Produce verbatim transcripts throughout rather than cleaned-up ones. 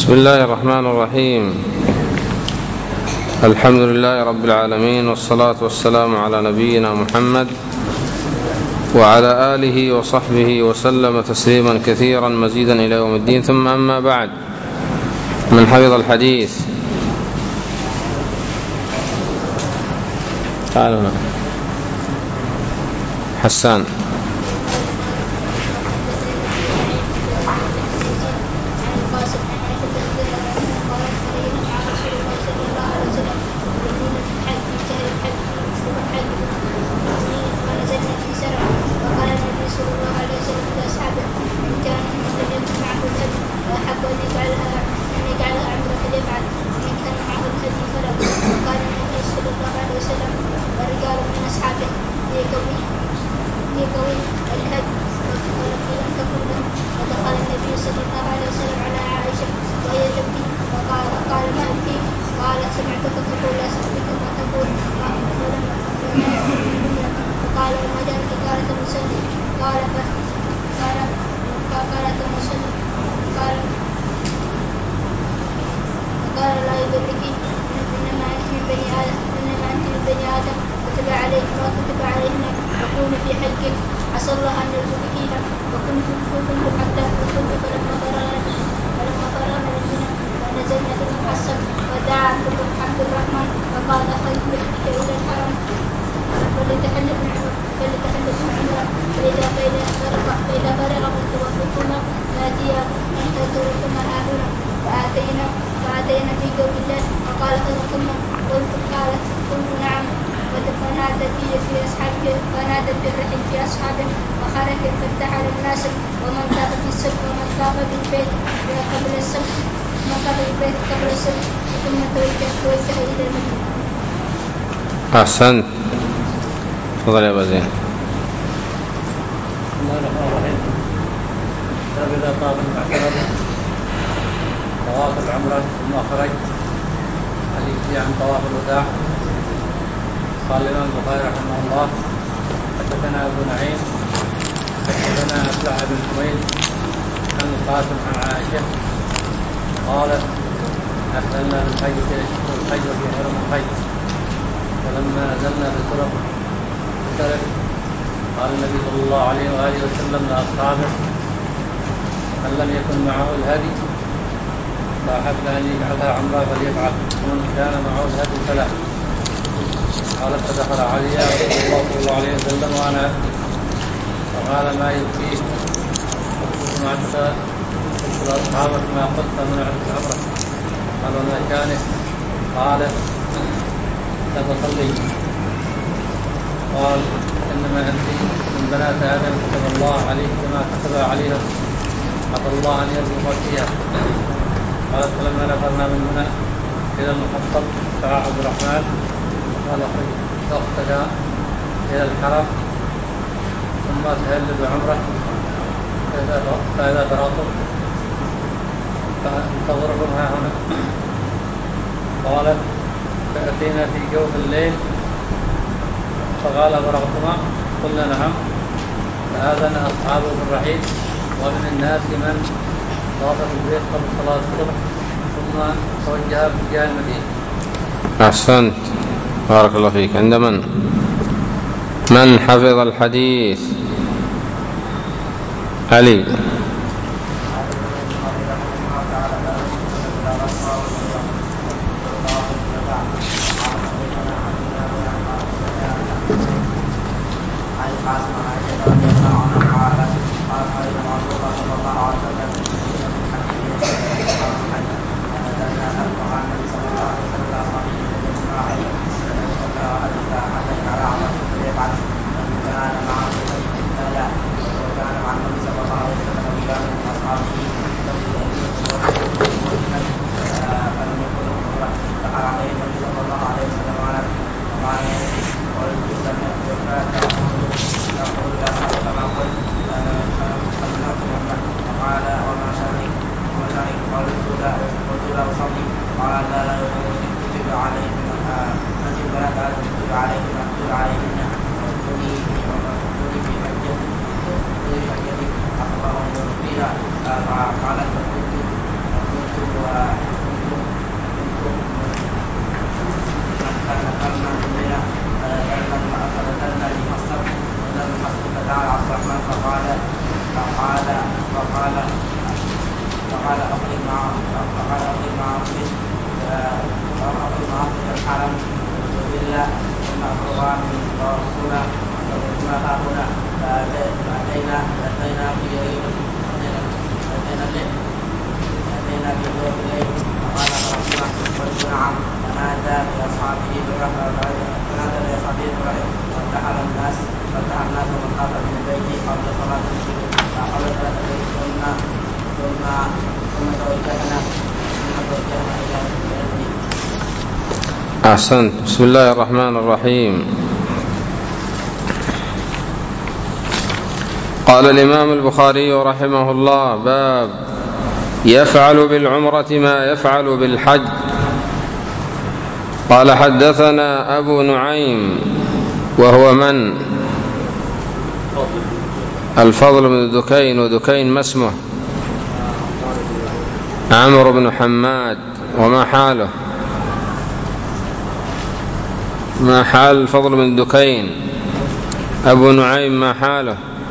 بسم الله الرحمن الرحيم. الحمد لله رب العالمين، والصلاة والسلام على نبينا محمد وعلى آله وصحبه وسلم تسليما كثيرا مزيدا إلى يوم الدين. ثم أما بعد، من حفظ الحديث تعالوا هنا حسان. أحسنت. تفضل يا أبا زين. بسم الله الرحمن الرحيم. إذا طاب المعتمر طواف العمرة ثم خرج حديث عن طواف الوداع. قال الإمام البخاري رحمه الله: حدثنا أبو نعيم حدثنا أبلع بن حميد عن القاسم عن عائشة قالت: أرسلنا بالحج إلى شهر الحج وفي حرم الحج، فلما نزلنا بسرق بسرق قال النبي صلى الله عليه وآله وسلم لأصحابه: من لم يكن معه الهدي فأحب أن يجعلها عمرة فليفعل، ومن كان معه الهدي فلا. قالت: فدخل علي رسول الله صلى الله عليه وسلم وأنا أبكي، فقال: ما يبكيك؟ قلت: ما قلت لأصحابك ما قلت من العمرة؟ قال: وما كانت؟ قال: فصلي. قال: إنما أنت من بنات آدم كتب الله عليك كما كتب عليها، عسى الله أن يرزقك فيها. قالت: فلما نفرنا من هنا إلى المحطة دعا عبد الرحمن قال: أختك إلى الحرم ثم تهل بعمرة، فإذا فرغتم فانتظرهم ها هنا. قالت: فأتينا في جوف الليل فقال: فرغتما؟ قلنا: نعم. فآذن أصحابه بالرحيل، ومن الناس من طاف البيت قبل صلاة الصبح ثم توجه باتجاه المدينة. أحسنت، بارك الله فيك. عند من من حفظ الحديث؟ علي. قالت: فقلت إلينا كنا قرآن ورسولا وكنا هاهنا فأتينا أتينا في يوم أتينا الليل أتينا في يوم الليل فقال ربنا قلت نعم فنادى بأصحابه بالرحمة فنادى بأصحابه بالرحمة فارتحل الناس فارتحل الناس ومن خاف من البيت قبل صلاة الفجر فأخذ ثلاثة بيت ثم ثم ثم توجهنا ثم توجهنا إلى المدينة. أحسنت. بسم الله الرحمن الرحيم. قال الإمام البخاري رحمه الله: باب يفعل بالعمرة ما يفعل بالحج. قال: حدثنا أبو نعيم وهو من؟ الفضل بن دكين. ودكين ما اسمه؟ عمرو بن حماد. وما حاله؟ ما حال الفضل بن دكين؟ أبو نعيم ما حاله؟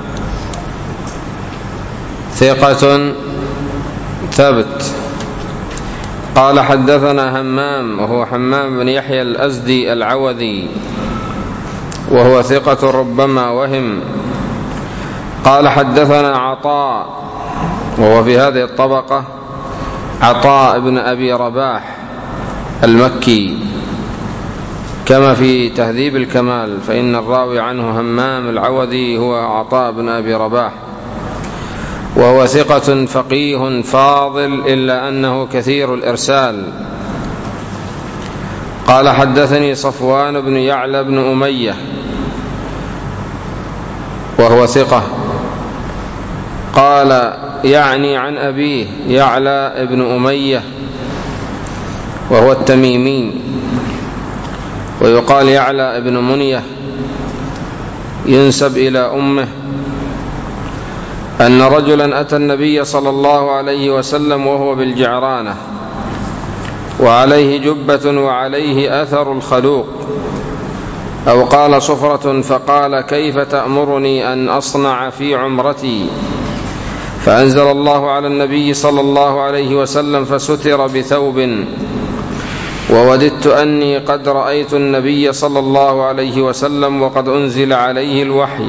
ثقة ثبت. قال: حدثنا همام وهو حمام بن يحيى الأزدي العوذي وهو ثقة ربما وهم. قال: حدثنا عطاء وهو في هذه الطبقة عطاء بن أبي رباح المكي كما في تهذيب الكمال، فإن الراوي عنه همام العوذي هو عطاء بن أبي رباح، وهو ثقة فقيه فاضل إلا أنه كثير الإرسال. قال: حدثني صفوان بن يعلى بن أمية وهو ثقة. قال: يعني عن أبيه يعلى بن أمية وهو التميمي، ويقال يعلى بن منية، ينسب إلى أمه، أن رجلا أتى النبي صلى الله عليه وسلم وهو بالجعرانة وعليه جبة وعليه أثر الخلوق أو قال صفرة، فقال: كيف تأمرني أن أصنع في عمرتي؟ فأنزل الله على النبي صلى الله عليه وسلم فستر بثوب، ووددت أني قد رأيت النبي صلى الله عليه وسلم وقد أنزل عليه الوحي.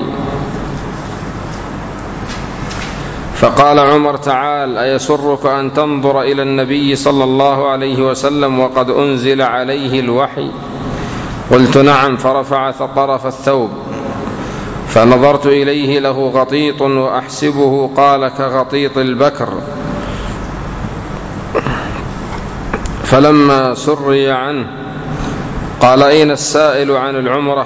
فقال عمر: تعال، أيسرك أن تنظر إلى النبي صلى الله عليه وسلم وقد أنزل عليه الوحي؟ قلت: نعم. فرفع طرف الثوب فنظرت إليه له غطيط وأحسبه قال كغطيط البكر. فلما سري عنه قال: أين السائل عن العمرة؟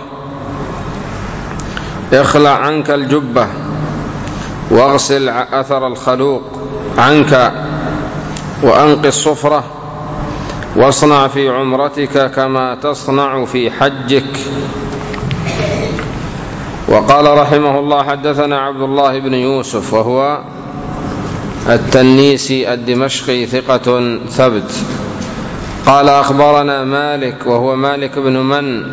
اخلع عنك الجبة واغسل أثر الخلوق عنك وأنق الصفرة واصنع في عمرتك كما تصنع في حجك. وقال رحمه الله: حدثنا عبد الله بن يوسف وهو التنيسي الدمشقي ثقة ثبت. قال: أخبرنا مالك وهو مالك بن من؟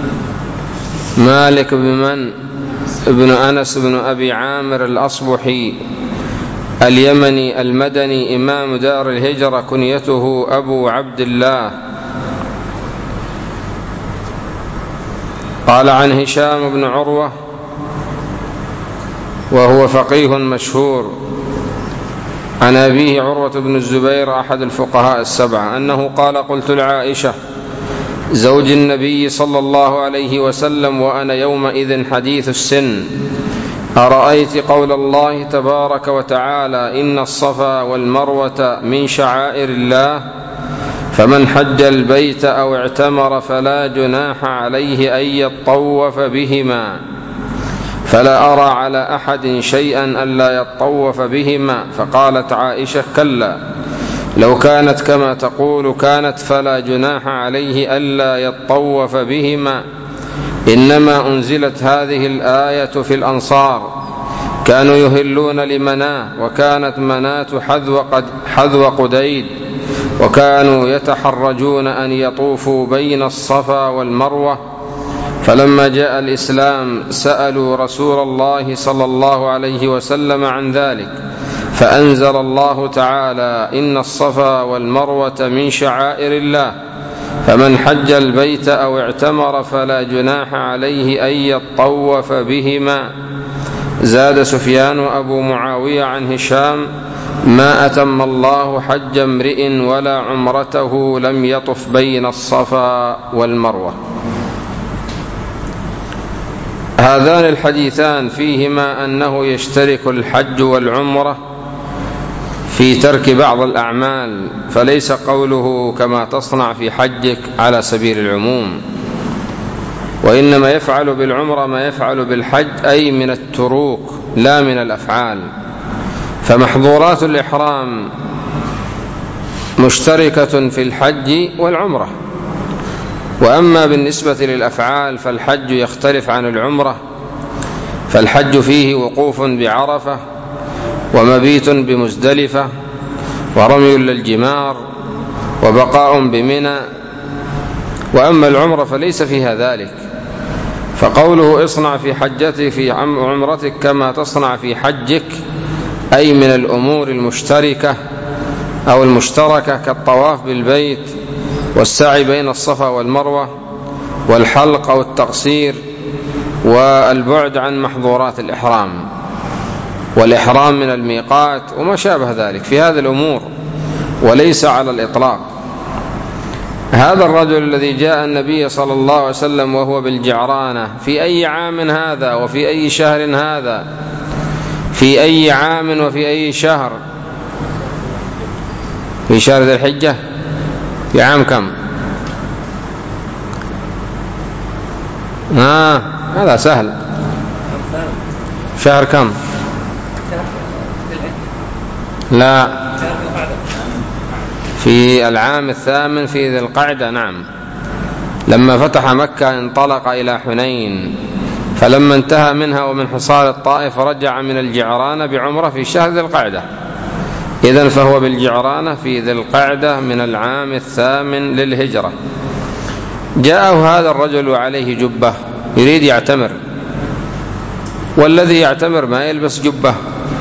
مالك بن من؟ ابن أنس بن أبي عامر الأصبحي اليمني المدني إمام دار الهجرة، كنيته أبو عبد الله. قال: عن هشام بن عروة وهو فقيه مشهور عن أبيه عروة بن الزبير أحد الفقهاء السبعة أنه قال: قلت لعائشة زوج النبي صلى الله عليه وسلم وأنا يومئذ حديث السن: أرأيت قول الله تبارك وتعالى: إن الصفا والمروة من شعائر الله، فمن حج البيت أو اعتمر فلا جناح عليه أن يطوف بهما، فلا أرى على أحد شيئا ألا يطوف بهما. فقالت عائشة: كلا، لو كانت كما تقول كانت فلا جناح عليه ألا يطوف بهما، إنما أنزلت هذه الآية في الأنصار، كانوا يهلون لمناه، وكانت مناة حذو, قد حذو قديد، وكانوا يتحرجون أن يطوفوا بين الصفا والمروة. فلما جاء الإسلام سألوا رسول الله صلى الله عليه وسلم عن ذلك، فأنزل الله تعالى: إن الصفا والمروة من شعائر الله، فمن حج البيت أو اعتمر فلا جناح عليه أن يطوف بهما. زاد سفيان وأبو معاوية عن هشام: ما أتم الله حج امرئ ولا عمرته لم يطف بين الصفا والمروة. هذان الحديثان فيهما أنه يشترك الحج والعمرة في ترك بعض الأعمال، فليس قوله كما تصنع في حجك على سبيل العموم، وإنما يفعل بالعمرة ما يفعل بالحج، أي من التروك لا من الأفعال. فمحظورات الإحرام مشتركة في الحج والعمرة. وأما بالنسبة للأفعال فالحج يختلف عن العمرة، فالحج فيه وقوف بعرفة ومبيت بمزدلفة ورمي للجمار وبقاء بمنى، وأما العمرة فليس فيها ذلك. فقوله اصنع في حجتك في عمرتك كما تصنع في حجك، أي من الأمور المشتركة أو المشتركة كالطواف بالبيت والسعي بين الصفا والمروة والحلق أو التقصير والبعد عن محظورات الإحرام والإحرام من الميقات وما شابه ذلك في هذه الأمور، وليس على الإطلاق. هذا الرجل الذي جاء النبي صلى الله عليه وسلم وهو بالجعرانة في أي عام هذا وفي أي شهر هذا؟ في أي عام وفي أي شهر؟ في شهر ذي الحجة. في عام كم؟ آه هذا سهل. شهر كم؟ لا، في العام الثامن في ذي القعدة. نعم، لما فتح مكة انطلق إلى حنين، فلما انتهى منها ومن حصار الطائف رجع من الجعرانة بعمرة في شهر ذي القعدة. إذن فهو بالجعرانة في ذي القعدة من العام الثامن للهجرة. جاءه هذا الرجل وعليه جبة يريد يعتمر، والذي يعتمر ما يلبس جبة،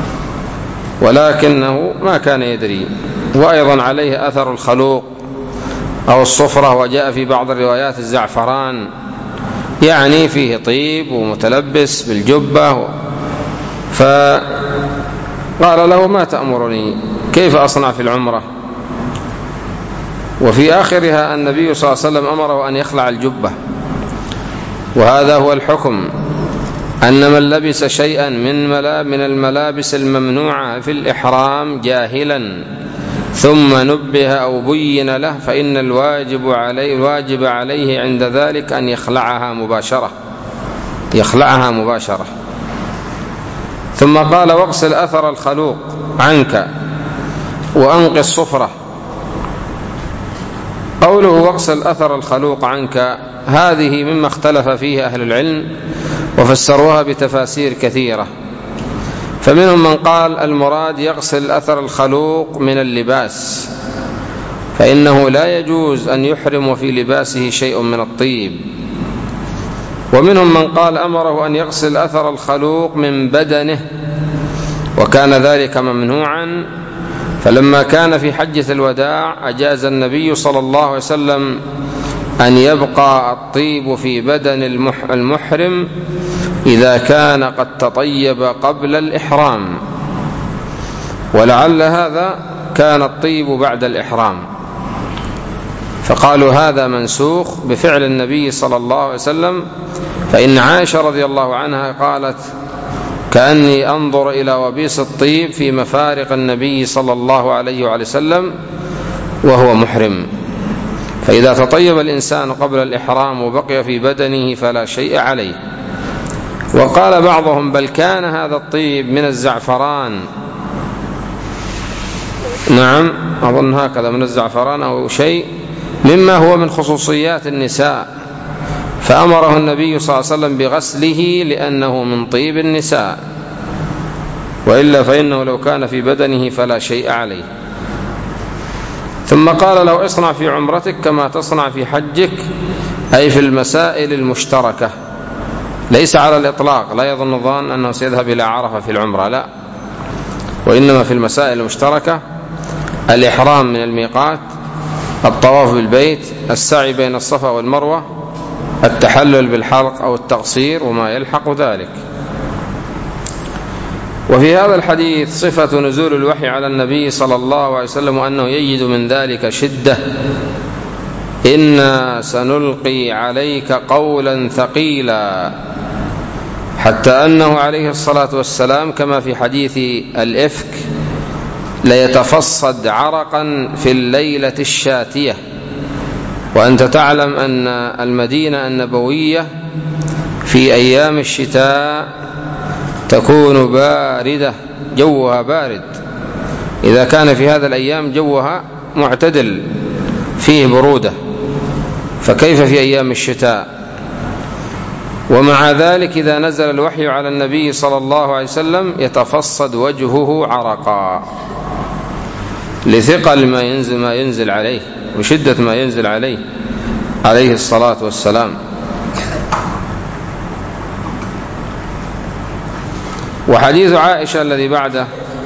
ولكنه ما كان يدري، وأيضا عليه أثر الخلوق أو الصفرة، وجاء في بعض الروايات الزعفران، يعني فيه طيب ومتلبس بالجبة. فقال له: ما تأمرني؟ كيف أصنع في العمرة؟ وفي آخرها النبي صلى الله عليه وسلم أمره أن يخلع الجبة، وهذا هو الحكم، أن من لبس شيئا من من الملابس الممنوعة في الإحرام جاهلا ثم نبه أو بين له فإن الواجب عليه, الواجب عليه عند ذلك أن يخلعها مباشرة يخلعها مباشرة. ثم قال: واغسل أثر الخلوق عنك وأنقِ الصفرة. قوله واغسل أثر الخلوق عنك هذه مما اختلف فيه أهل العلم وفسروها بتفاسير كثيرة، فمنهم من قال المراد يغسل أثر الخلوق من اللباس، فإنه لا يجوز أن يحرم في لباسه شيء من الطيب. ومنهم من قال أمره أن يغسل أثر الخلوق من بدنه، وكان ذلك ممنوعا، فلما كان في حجة الوداع أجاز النبي صلى الله عليه وسلم أن يبقى الطيب في بدن المحرم إذا كان قد تطيب قبل الإحرام، ولعل هذا كان الطيب بعد الإحرام، فقالوا هذا منسوخ بفعل النبي صلى الله عليه وسلم. فإن عائشة رضي الله عنها قالت: كأني أنظر إلى وبيس الطيب في مفارق النبي صلى الله عليه وسلم وهو محرم. فإذا تطيب الإنسان قبل الإحرام وبقي في بدنه فلا شيء عليه. وقال بعضهم: بل كان هذا الطيب من الزعفران، نعم أظن هكذا، من الزعفران أو شيء مما هو من خصوصيات النساء، فأمره النبي صلى الله عليه وسلم بغسله لأنه من طيب النساء، وإلا فإنه لو كان في بدنه فلا شيء عليه. ثم قال له: اصنع في عمرتك كما تصنع في حجك، أي في المسائل المشتركة، ليس على الإطلاق، لا يظن الظان أنه سيذهب إلى عرفة في العمرة، لا، وإنما في المسائل المشتركة: الإحرام من الميقات الطواف بالبيت، السعي بين الصفا والمروة، التحلل بالحلق أو التقصير وما يلحق ذلك. وفي هذا الحديث صفة نزول الوحي على النبي صلى الله عليه وسلم وأنه يجد من ذلك شدة. إنا سنلقي عليك قولا ثقيلا، حتى أنه عليه الصلاة والسلام كما في حديث الإفك ليتفصد عرقا في الليلة الشاتية. وأنت تعلم أن المدينة النبوية في أيام الشتاء تكون باردة، جوها بارد، إذا كان في هذا الأيام جوها معتدل فيه برودة، فكيف في أيام الشتاء؟ ومع ذلك إذا نزل الوحي على النبي صلى الله عليه وسلم يتفصد وجهه عرقا لثقل ما ينزل, ما ينزل عليه وشدة ما ينزل عليه عليه الصلاة والسلام. وحديث عائشة الذي بعده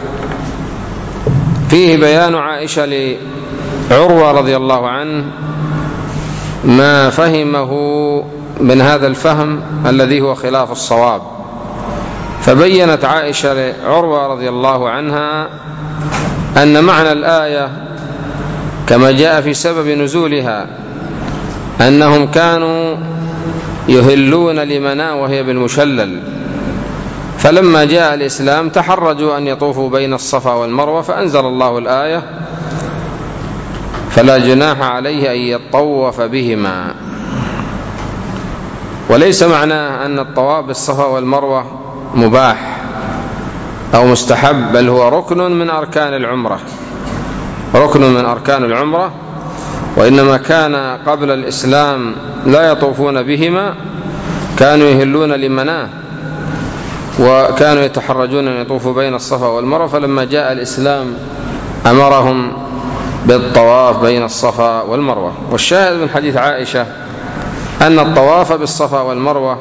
فيه بيان عائشة لعروة رضي الله عنه ما فهمه من هذا الفهم الذي هو خلاف الصواب. فبينت عائشة لعروة رضي الله عنها أن معنى الآية كما جاء في سبب نزولها أنهم كانوا يهلون لمنى وهي بالمشلل، فلما جاء الإسلام تحرجوا أن يطوفوا بين الصفا والمروة، فأنزل الله الآية فلا جناح عليه أن يطوف بهما. وليس معناه أن الطواف بالصفا والمروة مباح أو مستحب، بل هو ركن من أركان العمرة، ركن من أركان العمرة، وإنما كان قبل الإسلام لا يطوفون بهما، كانوا يهلون لمناه وكانوا يتحرجون أن يطوفوا بين الصفا والمروة، فلما جاء الإسلام أمرهم بالطواف بين الصفا والمروة. والشاهد من حديث عائشة أن الطواف بالصفا والمروة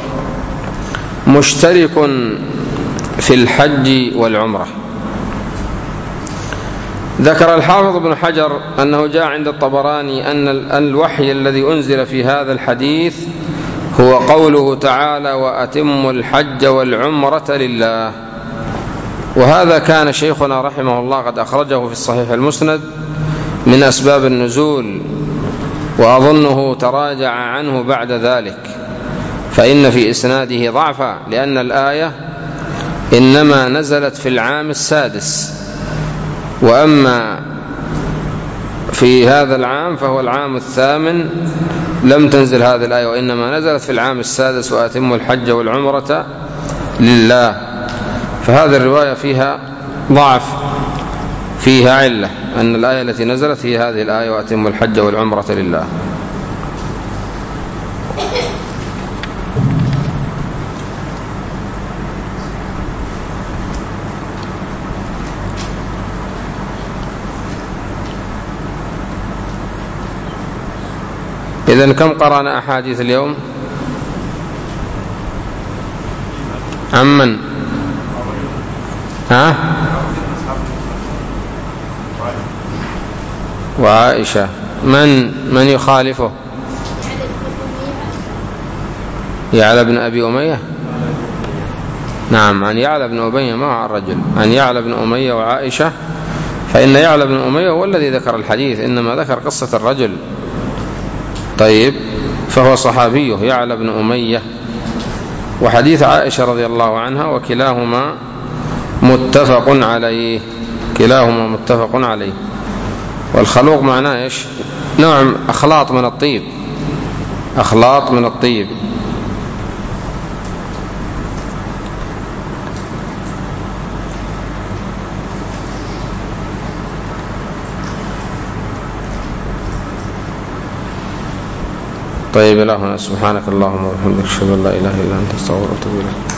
مشترك في الحج والعمرة. ذكر الحافظ ابن حجر أنه جاء عند الطبراني أن الوحي الذي أنزل في هذا الحديث هو قوله تعالى وأتموا الحج والعمرة لله. وهذا كان شيخنا رحمه الله قد أخرجه في الصحيح المسند من أسباب النزول، وأظنه تراجع عنه بعد ذلك، فإن في إسناده ضعفا، لأن الآية إنما نزلت في العام السادس، وأما في هذا العام فهو العام الثامن لم تنزل هذه الآية، وإنما نزلت في العام السادس وأتموا الحج والعمرة لله. فهذه الرواية فيها ضعف، فيها علة، أن الآية التي نزلت هي هذه الآية وأتموا الحج والعمرة لله. إذن كم قرأنا أحاديث اليوم؟ عمن؟ ها؟ وعائشة. من من يخالفه؟ يعلى بن أبي أمية. نعم، عن يعلى بن أمية مع الرجل، عن يعلى بن أمية وعائشة، فإن يعلى بن أمية هو الذي ذكر الحديث، إنما ذكر قصة الرجل. طيب، فهو صحابيه يعلى بن أمية. وحديث عائشة رضي الله عنها وكلاهما متفق عليه، كلاهما متفق عليه. والخلوق معناه إيش؟ نوع أخلاط من الطيب، أخلاط من الطيب. طيب، إلهنا سبحانك اللهم وبحمدك أشهد أن لا إله إلا أنت أستغفرك وأتوب إليك.